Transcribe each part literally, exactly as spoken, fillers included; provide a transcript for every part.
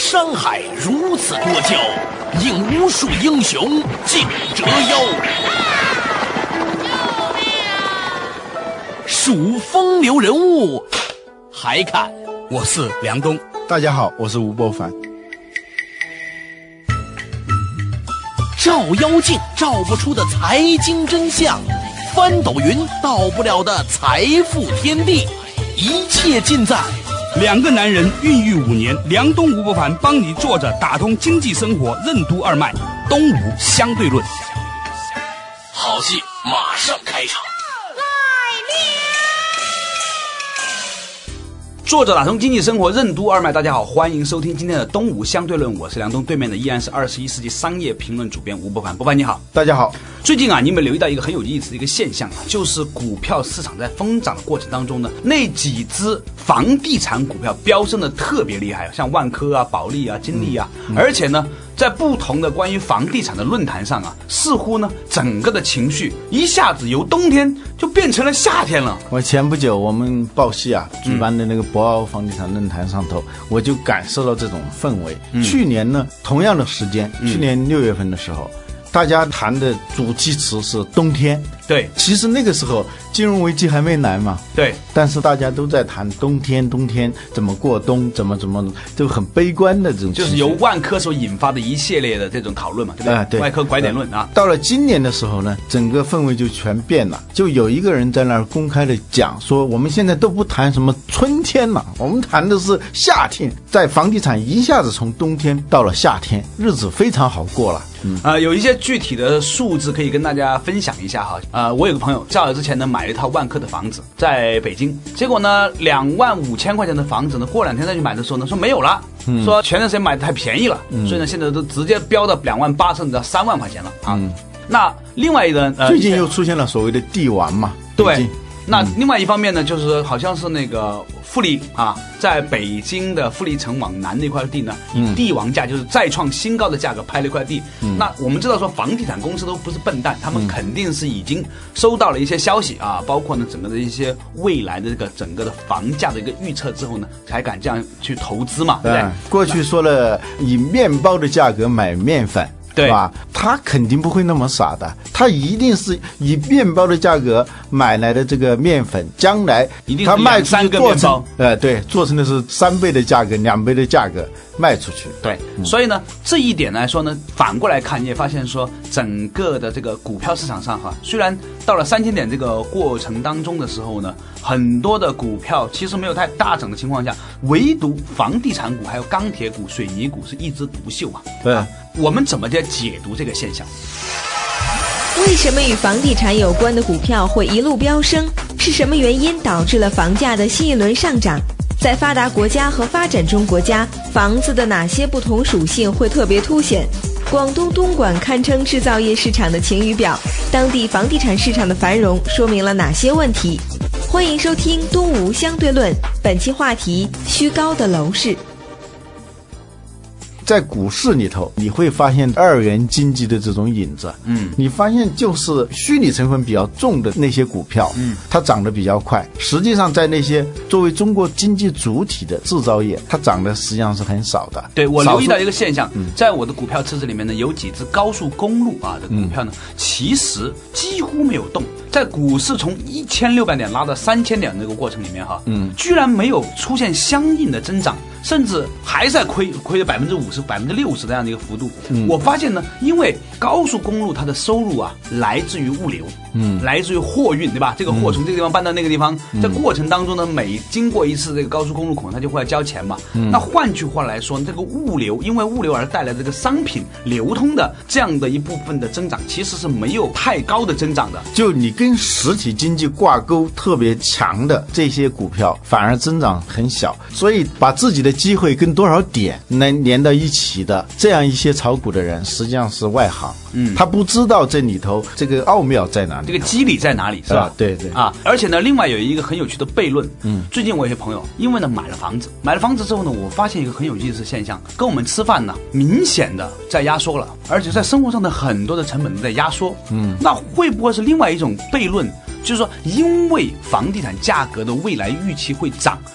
山海如此多娇，引无数英雄竞折腰。数风流人物，还看我是梁冬。 大家好，我是吴伯凡。 照妖镜照不出的财经真相，翻斗云到不了的财富天地，一切尽在两个男人孕育五年，梁冬吴伯凡帮你坐着打通经济生活任督二脉，东吴相对论。 好戏马上开场。 作者打通经济生活任督二脉，大家好，欢迎收听今天的东吴相对论，我是梁冬，对面的依然是二十一世纪商业评论主编吴伯凡。伯凡你好。 大家好。 最近啊，你们留意到一个很有意思的一个现象啊，就是股票市场在疯涨的过程当中呢，那几只房地产股票飙升的特别厉害，像万科啊、保利啊、金利啊、嗯嗯、而且呢在不同的关于房地产的论坛上啊，似乎呢整个的情绪一下子由冬天就变成了夏天了。 我前不久我们报系啊举办的那个博鳌房地产论坛上头、嗯、我就感受到这种氛围、嗯、去年呢同样的时间、嗯、去年六月份的时候，大家谈的主题词是冬天。 对， 其实那个时候金融危机还没来嘛。 对， 但是大家都在谈冬天，冬天怎么过冬，怎么怎么，就很悲观的这种。 就是由万科所引发的一系列的这种讨论嘛，对不对？啊、对，万科拐点论啊。 到了今年的时候呢，整个氛围就全变了。就有一个人在那儿公开的讲说，我们现在都不谈什么春天了，我们谈的是夏天。在房地产一下子从冬天到了夏天，日子非常好过了。 嗯啊、呃，有一些具体的数字可以跟大家分享一下哈。啊、呃，我有个朋友较早之前呢买了一套万科的房子，在北京，结果呢两万五千块钱的房子呢，过两天再去买的时候呢说没有了，嗯、说前段时间买的太便宜了，嗯、所以呢现在都直接飙到两万八甚至到三万块钱了啊。嗯、那另外一个、呃、 最近又出现了所谓的地王嘛， 对。那另外一方面呢，就是好像是那个富力啊，在北京的富力城往南那块地呢，以地王价，就是再创新高的价格拍了一块地。嗯、那我们知道说，房地产公司都不是笨蛋，他们肯定是已经收到了一些消息啊，包括呢整个的一些未来的这个整个的房价的一个预测之后呢，才敢这样去投资嘛，对不对？ 嗯、过去说了以面包的价格买面粉。对吧？他肯定不会那么傻的，他一定是以面包的价格买来的这个面粉，将来他卖出去做成，呃，对，做成的是三倍的价格、两倍的价格卖出去。 对，嗯、所以呢，这一点来说呢，反过来看，你也发现说，整个的这个股票市场上哈，虽然到了三千点这个过程当中的时候呢，很多的股票其实没有太大涨的情况下，唯独房地产股、还有钢铁股、水泥股是一枝独秀啊。 对。 啊，我们怎么在解读这个现象？ 为什么与房地产有关的股票会一路飙升？是什么原因导致了房价的新一轮上涨？在发达国家和发展中国家，房子的哪些不同属性会特别凸显？广东东莞堪称制造业市场的晴雨表，当地房地产市场的繁荣说明了哪些问题？欢迎收听东吴相对论，本期话题：虚高的楼市。 在股市里头，你会发现二元经济的这种影子。嗯，你发现就是虚拟成分比较重的那些股票，嗯，它涨得比较快。实际上，在那些作为中国经济主体的制造业，它涨得实际上是很少的。 对，我留意到一个现象，嗯、在我的股票池子里面呢，有几只高速公路啊的股票呢，嗯、其实几乎没有动。在股市从一千六百点拉到三千点这个过程里面哈，嗯，居然没有出现相应的增长，甚至还在亏亏了百分之五十、百分之六十这样的一个幅度。嗯，我发现呢，因为高速公路它的收入啊，来自于物流，嗯，来自于货运，对吧？这个货从这个地方搬到那个地方，嗯、在过程当中呢，每经过一次这个高速公路口，它就会要交钱嘛。嗯，那换句话来说，这个物流因为物流而带来的这个商品流通的这样的一部分的增长，其实是没有太高的增长的。 就你跟实体经济挂钩特别强的这些股票，反而增长很小。所以把自己的机会跟多少点能连到一起的这样一些炒股的人，实际上是外行。嗯，他不知道这里头这个奥妙在哪里， 这个机理在哪里，是吧？ 啊、对对啊！而且呢，另外有一个很有趣的悖论。嗯，最近我有些朋友因为呢买了房子，买了房子之后呢，我发现一个很有意思的现象，跟我们吃饭呢明显的在压缩了，而且在生活上的很多的成本都在压缩。嗯，那会不会是另外一种悖论？就是说，因为房地产价格的未来预期会涨，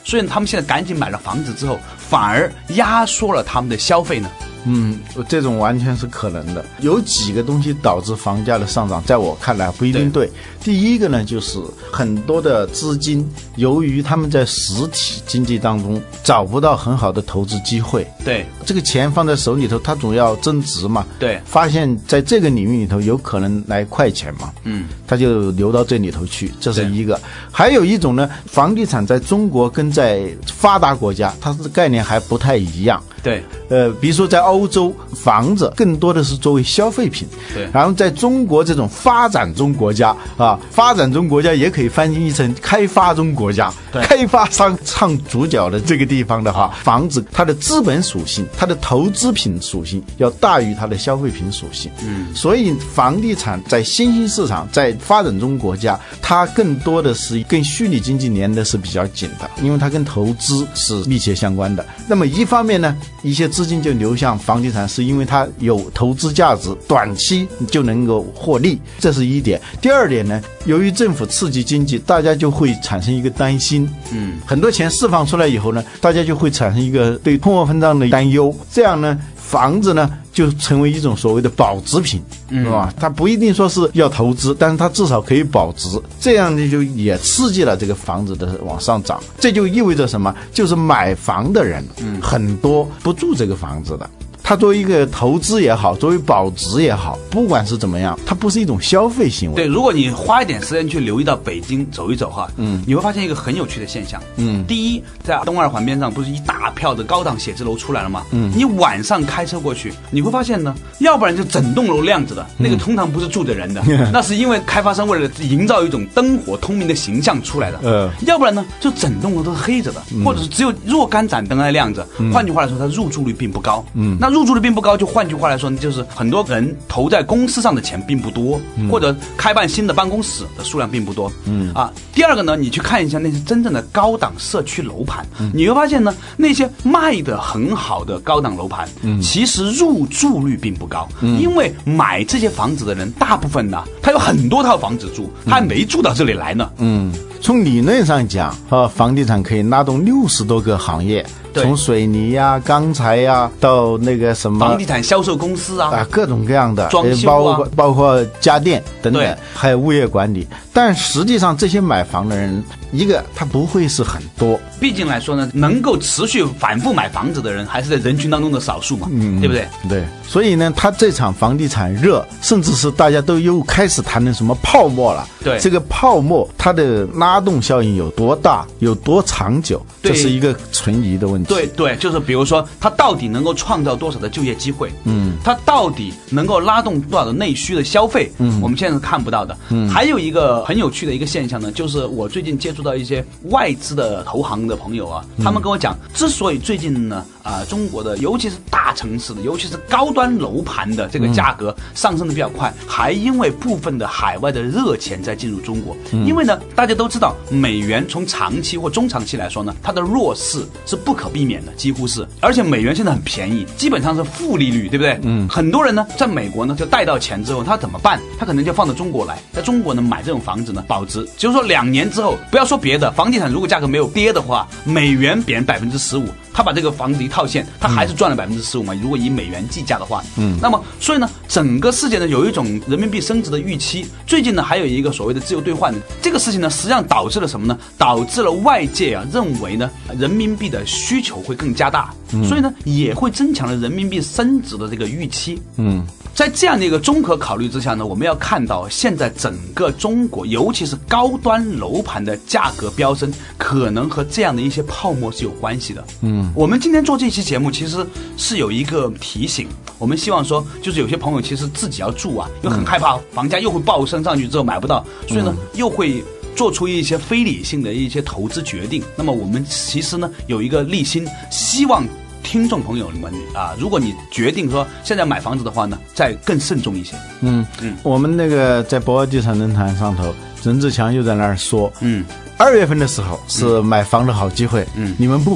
所以他们现在赶紧买了房子之后，反而压缩了他们的消费呢？ 嗯，这种完全是可能的。有几个东西导致房价的上涨，在我看来不一定对。对，第一个呢，就是很多的资金，由于他们在实体经济当中找不到很好的投资机会， 对， 这个钱放在手里头，它总要增值嘛， 对， 发现在这个领域里头有可能来快钱嘛， 嗯， 它就流到这里头去，这是一个。还有一种呢，房地产在中国跟在发达国家，它的概念还不太一样。 对， 呃，比如说在欧洲，房子更多的是作为消费品， 对。 然后在中国这种发展中国家啊，发展中国家也可以翻译成开发中国家，开发商唱主角的这个地方的话，房子它的资本属性、它的投资品属性要大于它的消费品属性。嗯，所以房地产在新兴市场，在发展中国家，它更多的是跟虚拟经济连的是比较紧的，因为它跟投资是密切相关的。那么一方面呢，一些资金就流向房地产，是因为它有投资价值，短期就能够获利，这是一点。第二点呢，由于政府刺激经济，大家就会产生一个担心，嗯，很多钱释放出来以后呢，大家就会产生一个对通货膨胀的担忧，这样呢，房子呢就成为一种所谓的保值品，是吧？它不一定说是要投资，但是它至少可以保值，这样呢就也刺激了这个房子的往上涨。这就意味着什么？就是买房的人，嗯，很多不住这个房子的。它作为一个投资也好，作为保值也好，不管是怎么样，它不是一种消费行为。 对，如果你花一点时间去留意到北京走一走哈，嗯，你会发现一个很有趣的现象。嗯，第一，在东二环边上不是一大票的高档写字楼出来了吗？嗯，你晚上开车过去，你会发现呢，要不然就整栋楼亮着的，那个通常不是住着人的，嗯、那是因为开发商为了营造一种灯火通明的形象出来的。呃，要不然呢，就整栋楼都是黑着的，嗯、或者是只有若干盏灯在亮着。嗯、换句话来说，它入住率并不高。嗯，那入住率并不高，就换句话来说，就是很多人投在公司上的钱并不多，嗯、或者开办新的办公室的数量并不多。嗯啊，第二个呢，你去看一下那些真正的高档社区楼盘，嗯、你会发现呢，那些卖的很好的高档楼盘，嗯、其实入住率并不高，嗯、因为买这些房子的人大部分呢，他有很多套房子住，他还没住到这里来呢。嗯， 从理论上讲，啊，房地产可以拉动六十多个行业。从水泥呀、啊、钢材呀、啊，到那个什么房地产销售公司啊， 啊各种各样的装修啊， 包括包括家电等等，还有物业管理。但实际上，这些买房的人，一个他不会是很多。 毕竟来说呢，能够持续反复买房子的人，还是在人群当中的少数嘛，嗯，对不对？ 对。所以呢，他这场房地产热，甚至是大家都又开始谈论什么泡沫了。 对， 这个泡沫它的拉动效应有多大，有多长久，这是一个存疑的问题。 对对，就是比如说，它到底能够创造多少的就业机会？嗯，它到底能够拉动多少的内需的消费？嗯，我们现在是看不到的。嗯，还有一个很有趣的一个现象呢，就是我最近接触到一些外资的投行的朋友啊，他们跟我讲，之所以最近呢，啊、呃，中国的尤其是大城市的，尤其是高端楼盘的这个价格上升的比较快，还因为部分的海外的热钱在进入中国。嗯、因为呢，大家都知道，美元从长期或中长期来说呢，它的弱势是不可避免的，几乎是。而且美元现在很便宜，基本上是负利率，对不对？嗯。很多人呢，在美国呢就贷到钱之后，他怎么办？他可能就放到中国来，在中国呢买这种房子呢保值，就是说两年之后，不要说别的，房地产如果价格没有跌的话，美元贬百分之十五，他把这个房子一套现，他还是赚了百分之十五嘛。如果以美元计价的话，嗯。那么所以呢，整个世界呢有一种人民币升值的预期。最近呢还有一个所谓的自由兑换，这个事情呢实际上导致了什么呢？导致了外界啊认为呢人民币的需求会更加大，嗯、所以呢也会增强了人民币升值的这个预期。嗯。在这样的一个综合考虑之下呢，我们要看到现在整个中国，尤其是高端楼盘的价格飙升，可能和这样的一些泡沫是有关系的。嗯，我们今天做这期节目其实是有一个提醒，我们希望说，就是有些朋友其实自己要住啊，又很害怕房价又会暴升上去之后买不到，所以呢又会做出一些非理性的一些投资决定。那么我们其实呢有一个立心，希望听众朋友们啊，如果你决定说现在买房子的话呢，再更慎重一些。 嗯嗯，我们那个在博鳌地产论坛上头，任志强又在那儿说，嗯，二月份的时候是买房的好机会，嗯，你们不买，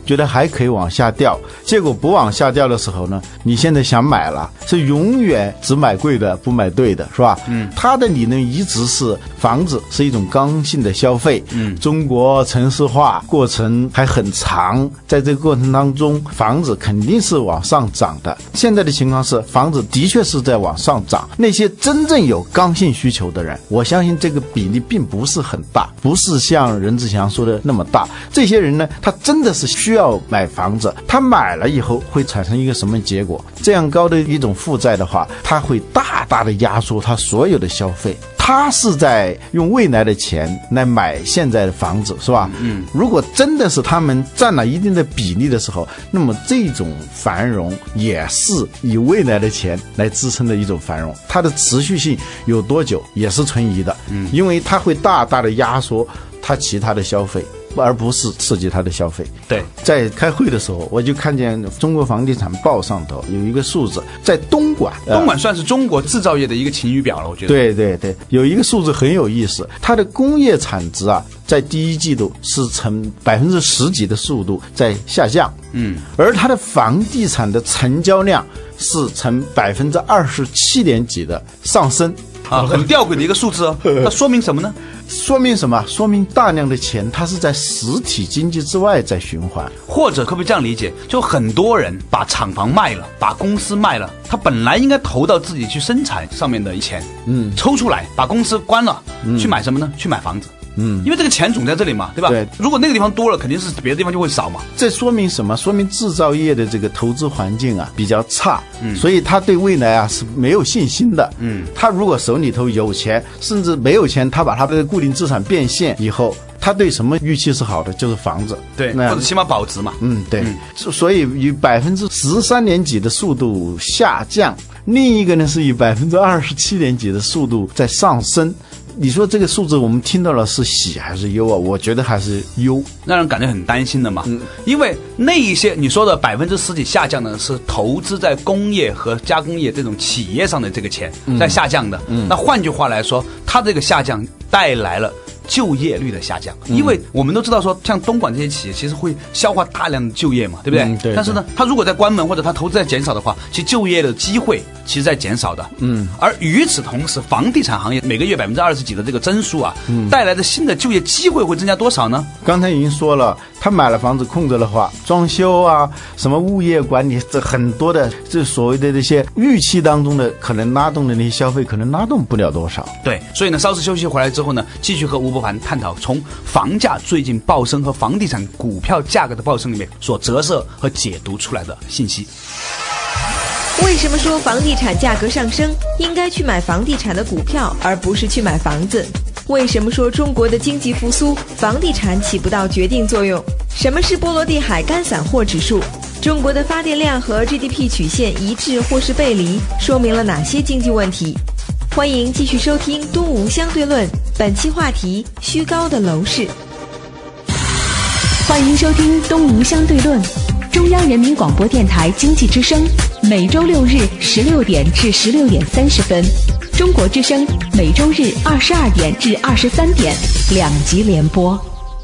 觉得还可以往下掉，结果不往下掉的时候呢，你现在想买了，是永远只买贵的不买对的，是吧？嗯，他的理论一直是房子是一种刚性的消费，嗯，中国城市化过程还很长，在这个过程当中，房子肯定是往上涨的。现在的情况是，房子的确是在往上涨，那些真正有刚性需求的人，我相信这个比例并不是很大，不是像任志强说的那么大。这些人呢，他真的是需要买房子，他买了以后会产生一个什么结果？这样高的一种负债的话，他会大大的压缩他所有的消费。他是在用未来的钱来买现在的房子，是吧？嗯，如果真的是他们占了一定的比例的时候，那么这种繁荣也是以未来的钱来支撑的一种繁荣，它的持续性有多久也是存疑的。嗯，因为它会大大的压缩它其他的消费，而不是刺激他的消费。 对， 在开会的时候，我就看见中国房地产报上头有一个数字，在东莞， 东莞算是中国制造业的一个晴雨表了，我觉得。 对对对，有一个数字很有意思，它的工业产值啊，在第一季度是呈百分之十几的速度在下降，嗯，而它的房地产的成交量是呈百分之二十七点几的上升。 啊，很吊诡的一个数字哦。那说明什么呢？ 说明什么？说明大量的钱它是在实体经济之外在循环。 或者可不可以这样理解？就很多人把厂房卖了，把公司卖了，他本来应该投到自己去生产上面的钱，嗯，抽出来把公司关了，嗯，去买什么呢？去买房子。嗯，因为这个钱总在这里嘛，对吧？对，如果那个地方多了，肯定是别的地方就会少嘛。 这说明什么？说明制造业的这个投资环境啊比较差，嗯，所以他对未来啊是没有信心的。嗯，他如果手里头有钱，甚至没有钱，他把他的固定资产变现以后，他对什么预期是好的？就是房子， 对，或者起码保值嘛。 嗯，对。嗯，所以以百分之十三点几的速度下降，另一个呢是以百分之二十七点几的速度在上升。你说这个数字我们听到了是喜还是忧啊？我觉得还是忧， 让人感觉很担心的嘛。嗯，因为那一些你说的百分之十几下降呢，是投资在工业和加工业这种企业上的这个钱在下降的。嗯，那换句话来说，它这个下降带来了就业率的下降，因为我们都知道说，像东莞这些企业其实会消化大量的就业嘛，对不对？嗯，对。但是呢，它如果在关门或者它投资在减少的话，其实就业的机会其实在减少的。嗯。而与此同时，房地产行业每个月百分之二十几的这个增速啊，嗯，带来的新的就业机会会增加多少呢？ 刚才已经说了，他买了房子空着的话，装修啊，什么物业管理，这很多的这所谓的这些预期当中的可能拉动的那些消费，可能拉动不了多少。 对，所以呢，稍事休息回来之后呢，继续和吴伯凡探讨从房价最近暴升和房地产股票价格的暴升里面所折射和解读出来的信息。 为什么说房地产价格上升应该去买房地产的股票而不是去买房子？为什么说中国的经济复苏房地产起不到决定作用？什么是波罗的海干散货指数？中国的发电量和 G D P 曲线一致或是背离，说明了哪些经济问题？欢迎继续收听东吴相对论，本期话题：虚高的楼市。 欢迎收听东吴相对论，中央人民广播电台经济之声，每周六日十六点至十六点三十分，中国之声每周日二十二点至二十三点，两集联播。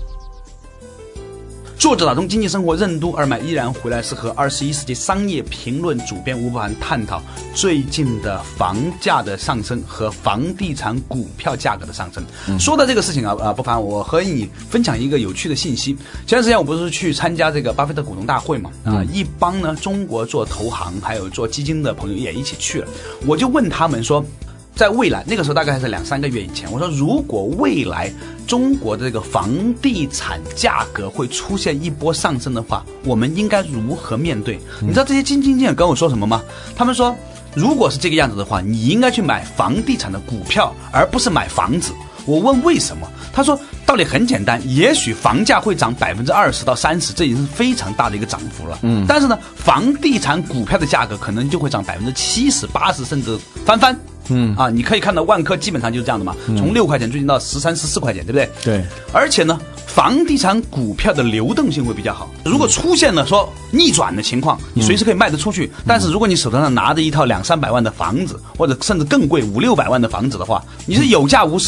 作者打通经济生活任督二脉依然回来，是和二十一世纪商业评论主编吴伯凡探讨最近的房价的上升和房地产股票价格的上升。嗯、说到这个事情啊，啊，伯凡，我和你分享一个有趣的信息。前段时间我不是去参加这个巴菲特股东大会嘛？啊，嗯、一帮呢中国做投行还有做基金的朋友也一起去了。我就问他们说，在未来那个时候大概还是两三个月以前，我说如果未来中国的这个房地产价格会出现一波上升的话，我们应该如何面对？你知道这些基金经理跟我说什么吗？他们说，如果是这个样子的话，你应该去买房地产的股票，而不是买房子。我问为什么？他说道理很简单，也许房价会涨百分之二十到三十，这已经是非常大的一个涨幅了。嗯，但是呢，房地产股票的价格可能就会涨百分之七十、八十，甚至翻番。嗯啊，你可以看到万科基本上就是这样的嘛，嗯、从六块钱最近到十三、十四块钱，对不对？对。而且呢，房地产股票的流动性会比较好。如果出现了说逆转的情况，你随时可以卖得出去。嗯、但是如果你手头上拿着一套两三百万的房子，或者甚至更贵五六百万的房子的话，你是有价无市的。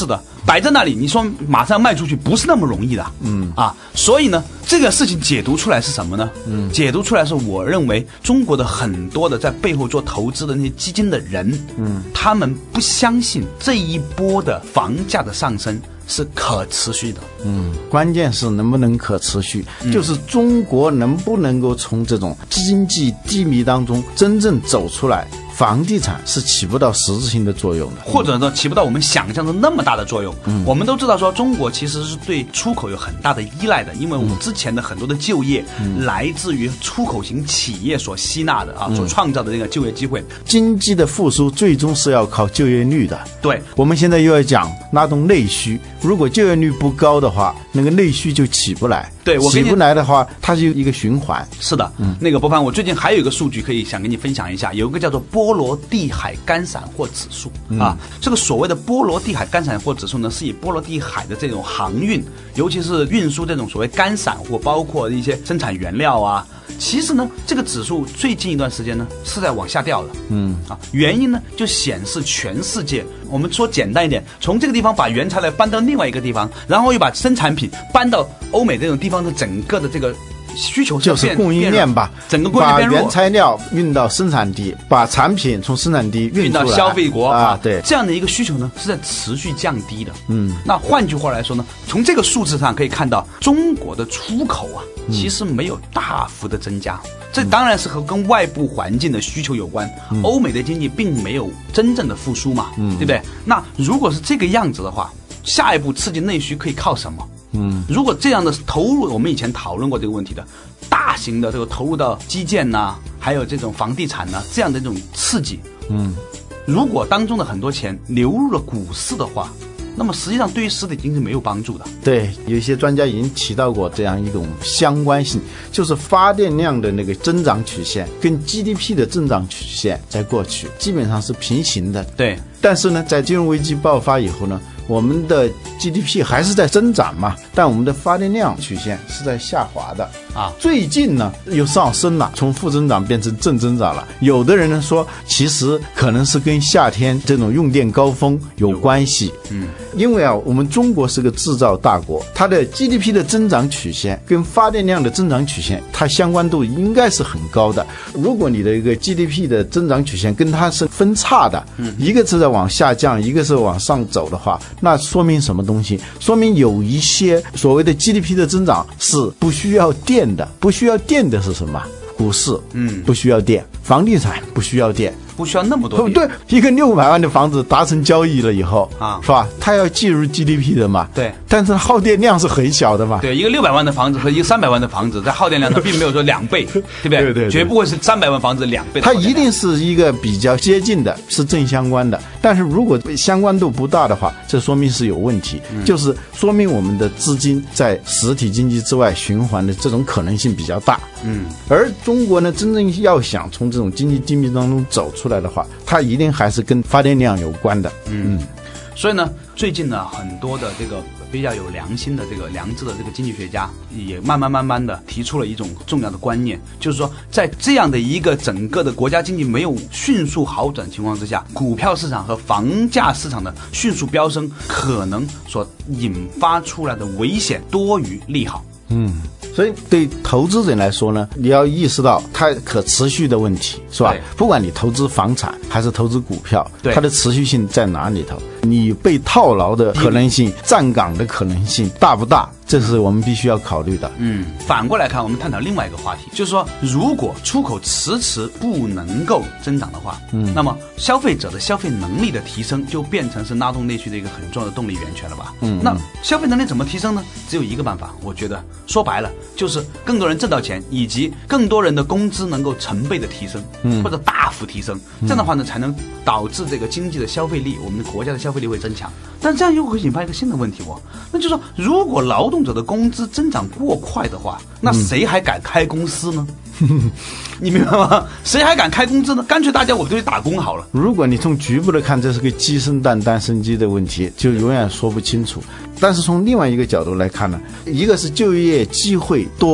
摆在那里，你说马上卖出去不是那么容易的，嗯啊，所以呢，这个事情解读出来是什么呢？嗯，解读出来是我认为中国的很多的在背后做投资的那些基金的人，嗯，他们不相信这一波的房价的上升是可持续的。 嗯，关键是能不能可持续，嗯、就是中国能不能够从这种经济低迷当中真正走出来。房地产是起不到实质性的作用的， 或者说起不到我们想象中那么大的作用。嗯，我们都知道说中国其实是对出口有很大的依赖的，因为我们之前的很多的就业、嗯、来自于出口型企业所吸纳的啊，嗯、所创造的这个就业机会。 经济的复苏最终是要靠就业率的。 对， 我们现在又要讲拉动内需，如果就业率不高的话，那个内需就起不来。 对，我起不来的话，它就一个循环。 是的，嗯，那个波帆，我最近还有一个数据可以想跟你分享一下，有一个叫做波罗的海干散货指数、嗯、啊。这个所谓的波罗的海干散货指数呢，是以波罗的海的这种航运，尤其是运输这种所谓干散货，包括一些生产原料啊。其实呢，这个指数最近一段时间呢是在往下掉的，嗯啊，原因呢就显示全世界，我们说简单一点，从这个地方把原材料搬到另外一个地方，然后又把生产品搬到欧美这种地方的整个的这个需求就是供应链吧， 整个供应链把原材料运到生产地，把产品从生产地运到消费国啊，对， 这样的一个需求呢是在持续降低的。嗯，那换句话来说呢，从这个数字上可以看到，中国的出口啊，其实没有大幅的增加。嗯，这当然是和跟外部环境的需求有关。嗯、欧美的经济并没有真正的复苏嘛，嗯，对不对？那如果是这个样子的话，下一步刺激内需可以靠什么？嗯，如果这样的投入，我们以前讨论过这个问题的，大型的这个投入到基建呐、啊，还有这种房地产呐、啊，这样的这种刺激，嗯，如果当中的很多钱流入了股市的话，那么实际上对于实体经济没有帮助的。 对，有一些专家已经提到过这样一种相关性，就是发电量的那个增长曲线跟 G D P 的增长曲线在过去基本上是平行的。 对， 但是呢，在金融危机爆发以后呢，我们的 G D P 还是在增长嘛，但我们的发电量曲线是在下滑的啊。最近呢又上升了，从负增长变成正增长了。有的人呢说，其实可能是跟夏天这种用电高峰有关系。嗯，因为啊，我们中国是个制造大国，它的 G D P 的增长曲线跟发电量的增长曲线，它相关度应该是很高的。如果你的一个 G D P 的增长曲线跟它是分叉的，嗯，一个是在往下降，一个是往上走的话，那说明什么东西？说明有一些所谓的 G D P 的增长是不需要电的，不需要电的是什么？股市，嗯，不需要电；房地产不需要电。 不需要那么多， 对，一个六百万的房子达成交易了以后啊，是吧？它要计入 G D P 的嘛， 对， 但是耗电量是很小的嘛， 对，一个六百万的房子和一个三百万的房子，在耗电量上并没有说两倍，对不对？ 对 对, 对， 绝不会是三百万房子两倍的。 它一定是一个比较接近的，是正相关的。但是如果相关度不大的话，这说明是有问题，嗯、就是说明我们的资金在实体经济之外循环的这种可能性比较大。嗯，而中国呢，真正要想从这种经济低迷当中走出来的话，它一定还是跟发电量有关的。 嗯，所以呢，最近呢，很多的这个比较有良心的这个良知的这个经济学家，也慢慢慢慢的提出了一种重要的观念，就是说，在这样的一个整个的国家经济没有迅速好转情况之下，股票市场和房价市场的迅速飙升，可能所引发出来的危险多于利好。 嗯，所以对投资人来说呢，你要意识到它可持续的问题，是吧？不管你投资房产还是投资股票，它的持续性在哪里头？你被套牢的可能性、站岗的可能性大不大？这是我们必须要考虑的。 嗯，反过来看，我们探讨另外一个话题，就是说，如果出口迟迟不能够增长的话，嗯，那么消费者的消费能力的提升就变成是拉动内需的一个很重要的动力源泉了吧？嗯，那消费能力怎么提升呢？只有一个办法，我觉得说白了就是更多人挣到钱，以及更多人的工资能够成倍的提升，嗯，或者大幅提升，这样的话呢，才能导致这个经济的消费力，我们的国家的消费力会增强。但这样又会引发一个新的问题哦，那就是说，如果劳动者的工资增长过快的话，那谁还敢开公司呢？嗯、你明白吗？谁还敢开工资呢？干脆大家我们都去打工好了。 如果你从局部的看，这是个鸡生蛋蛋生鸡的问题，就永远说不清楚。但是从另外一个角度来看呢，一个是就业机会多，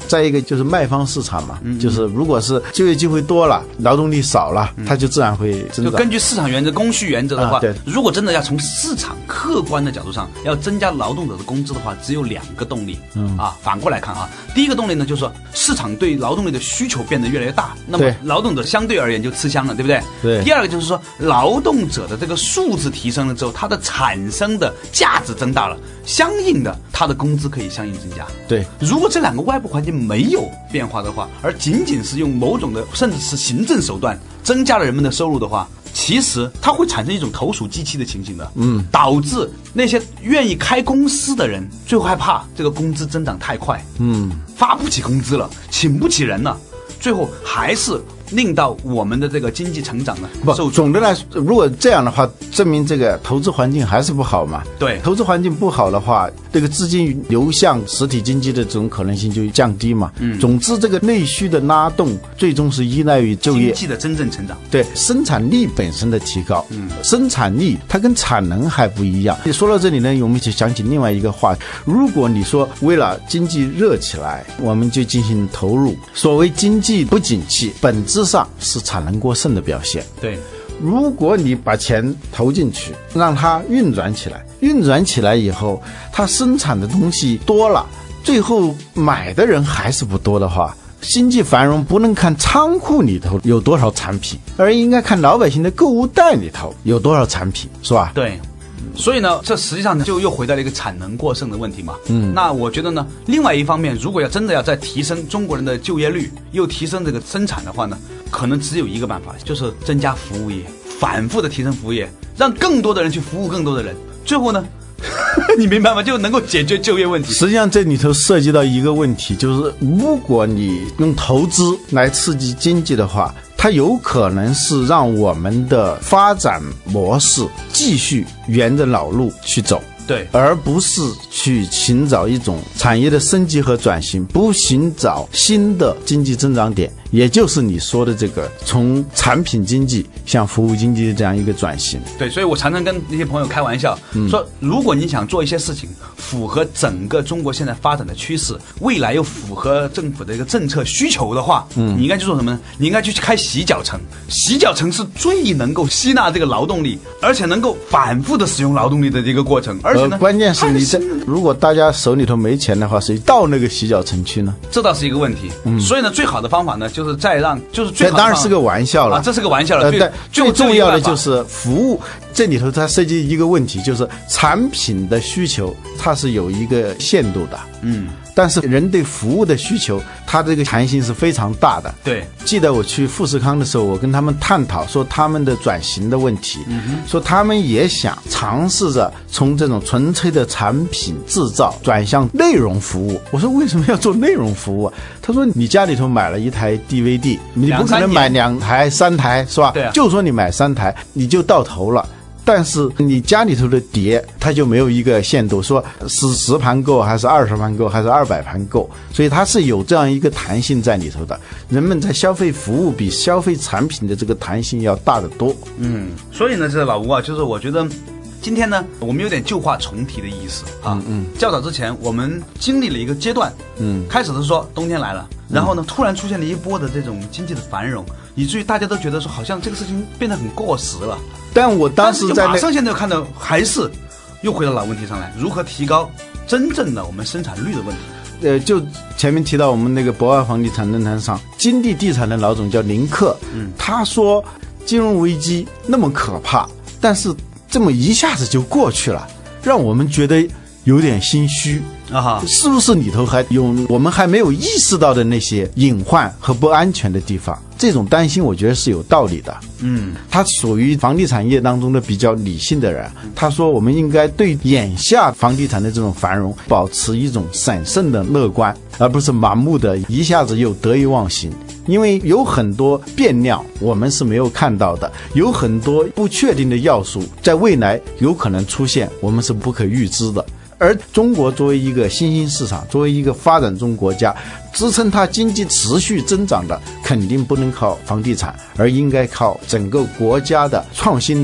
再一个就是卖方市场嘛，嗯、就是如果是就业机会多了，劳动力少了，嗯、它就自然会增长。 就根据市场原则、供需原则的话， 啊、对， 如果真的要从市场客观的角度上要增加劳动者的工资的话，只有两个动力。嗯啊，反过来看啊，第一个动力呢，就是说市场对劳动力的需求变得越来越大，那么劳动者相对而言就吃香了，对不对？ 对。 第二个就是说，劳动者的这个数字提升了之后，它的产生的价值增大了，相应的，他的工资可以相应增加。 对， 如果这两个外部环境没有变化的话，而仅仅是用某种的甚至是行政手段增加了人们的收入的话，其实它会产生一种投鼠忌器的情形的，嗯，导致那些愿意开公司的人最后害怕这个工资增长太快，嗯，发不起工资了，请不起人了，最后还是令到我们的这个经济成长呢不，总的来说，如果这样的话，证明这个投资环境还是不好嘛。 对， 投资环境不好的话，这个资金流向实体经济的这种可能性就降低嘛。嗯，总之这个内需的拉动，最终是依赖于就业经济的真正成长。 对，生产力本身的提高。嗯，生产力它跟产能还不一样。说到这里呢，我们就想起另外一个话题：如果你说为了经济热起来，我们就进行投入，所谓经济不景气，本质上是产能过剩的表现。 对， 如果你把钱投进去，让它运转起来，运转起来以后，它生产的东西多了，最后买的人还是不多的话，经济繁荣不能看仓库里头有多少产品，而应该看老百姓的购物袋里头有多少产品，是吧？ 对。所以呢，这实际上就又回到了一个产能过剩的问题嘛。嗯，那我觉得呢，另外一方面，如果要真的要再提升中国人的就业率，又提升这个生产的话呢，可能只有一个办法，就是增加服务业，反复的提升服务业，让更多的人去服务更多的人，最后呢你明白吗？就能够解决就业问题。 实际上这里头涉及到一个问题，就是如果你用投资来刺激经济的话，它有可能是让我们的发展模式继续沿着老路去走， 对， 而不是去寻找一种产业的升级和转型，不寻找新的经济增长点，也就是你说的这个从产品经济向服务经济的这样一个转型。 对，所以我常常跟那些朋友开玩笑、嗯、说，如果你想做一些事情符合整个中国现在发展的趋势，未来又符合政府的一个政策需求的话，嗯，你应该去做什么呢？你应该去开洗脚城。洗脚城是最能够吸纳这个劳动力，而且能够反复的使用劳动力的这个过程。而且呢， 呃、关键是你这如果大家手里头没钱的话，谁到那个洗脚城去呢？ 这倒是一个问题。嗯，所以呢，最好的方法呢，就是再让就是最好的方法， 这当然是个玩笑了、 啊、这是个玩笑了。 呃、最重要的就是服务，这里头它涉及一个问题，就是产品的需求它是有一个限度的。嗯，但是人对服务的需求，它这个弹性是非常大的。 对， 记得我去富士康的时候，我跟他们探讨说他们的转型的问题，嗯、说他们也想尝试着从这种纯粹的产品制造转向内容服务。我说为什么要做内容服务啊？他说你家里头买了一台 D V D， 你不可能买两台三台，是吧？ 对啊， 就说你买三台你就到头了。但是你家里头的碟它就没有一个限度，说是十盘够还是二十盘够还是二百盘够，所以它是有这样一个弹性在里头的。人们在消费服务比消费产品的这个弹性要大得多。 嗯，所以呢，这老吴啊，就是我觉得今天呢，我们有点旧话重提的意思啊。嗯嗯。较早之前，我们经历了一个阶段，嗯，开始是说冬天来了，然后呢，突然出现了一波的这种经济的繁荣，以至于大家都觉得说，好像这个事情变得很过时了。 但我当时在马上现在看到，还是又回到老问题上来，如何提高真正的我们生产率的问题。 呃，就前面提到我们那个博鳌房地产论坛上，金地地产的老总叫林克，嗯，他说金融危机那么可怕，但是这么一下子就过去了，让我们觉得有点心虚啊，是不是里头还有我们还没有意识到的那些隐患和不安全的地方？这种担心我觉得是有道理的。嗯，他属于房地产业当中的比较理性的人，他说我们应该对眼下房地产的这种繁荣保持一种审慎的乐观，而不是盲目的一下子又得意忘形。因为有很多变量我们是没有看到的，有很多不确定的要素在未来有可能出现，我们是不可预知的。而中国作为一个新兴市场，作为一个发展中国家，支撑它经济持续增长的肯定不能靠房地产，而应该靠整个国家的创新能力、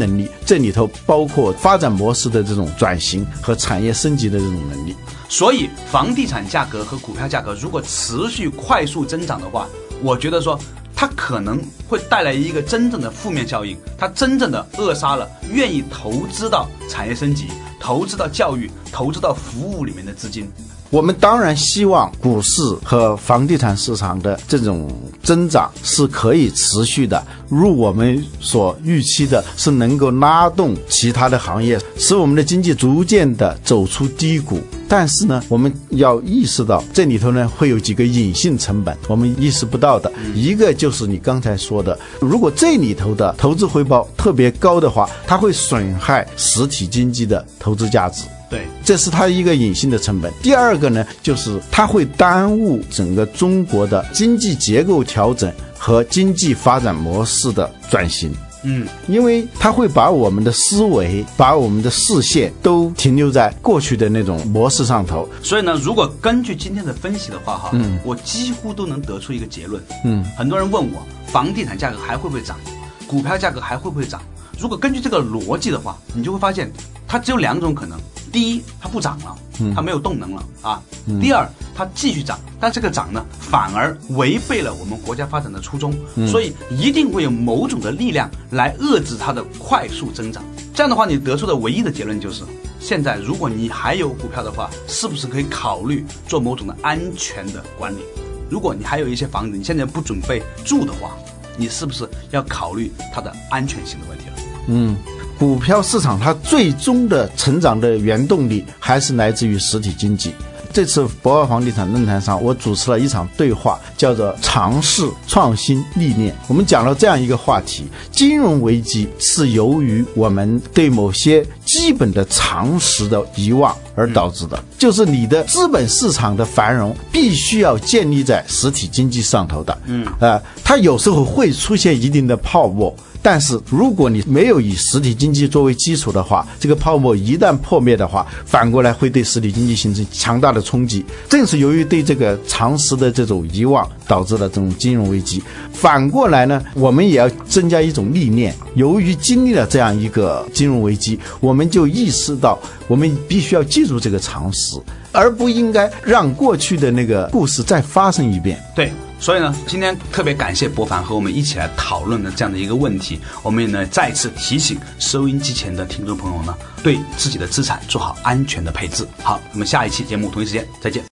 这里头包括发展模式的这种转型和产业升级的这种能力。 所以房地产价格和股票价格如果持续快速增长的话，我觉得说它可能会带来一个真正的负面效应，它真正的扼杀了愿意投资到产业升级、投资到教育、投资到服务里面的资金。 我们当然希望股市和房地产市场的这种增长是可以持续的，如我们所预期的，是能够拉动其他的行业，使我们的经济逐渐的走出低谷。但是呢，我们要意识到这里头呢会有几个隐性成本，我们意识不到的。一个就是你刚才说的，如果这里头的投资回报特别高的话，它会损害实体经济的投资价值。 对， 这是它一个隐性的成本。第二个呢，就是它会耽误整个中国的经济结构调整和经济发展模式的转型。 嗯， 因为它会把我们的思维、把我们的视线都停留在过去的那种模式上头。 所以呢，如果根据今天的分析的话，哈，嗯，我几乎都能得出一个结论。嗯，很多人问我，房地产价格还会不会涨？股票价格还会不会涨？如果根据这个逻辑的话，你就会发现它只有两种可能：第一，它不涨了，它没有动能了啊；嗯、第二，它继续涨，但这个涨呢，反而违背了我们国家发展的初衷，嗯、所以一定会有某种的力量来遏制它的快速增长。这样的话，你得出的唯一的结论就是：现在如果你还有股票的话，是不是可以考虑做某种的安全的管理？如果你还有一些房子，你现在不准备住的话，你是不是要考虑它的安全性的问题了？ 嗯，股票市场它最终的成长的原动力还是来自于实体经济。这次博鳌房地产论坛上，我主持了一场对话，叫做尝试创新历练。我们讲了这样一个话题：金融危机是由于我们对某些基本的常识的遗忘而导致的，就是你的资本市场的繁荣必须要建立在实体经济上头的。嗯，呃，它有时候会出现一定的泡沫。但是如果你没有以实体经济作为基础的话，这个泡沫一旦破灭的话，反过来会对实体经济形成强大的冲击。正是由于对这个常识的这种遗忘，导致了这种金融危机。反过来呢，我们也要增加一种历练。由于经历了这样一个金融危机，我们就意识到我们必须要记住这个常识，而不应该让过去的那个故事再发生一遍。 对，所以呢，今天特别感谢博凡和我们一起来讨论的这样的一个问题。我们呢再次提醒收音机前的听众朋友呢，对自己的资产做好安全的配置。好，我们下一期节目同一时间再见。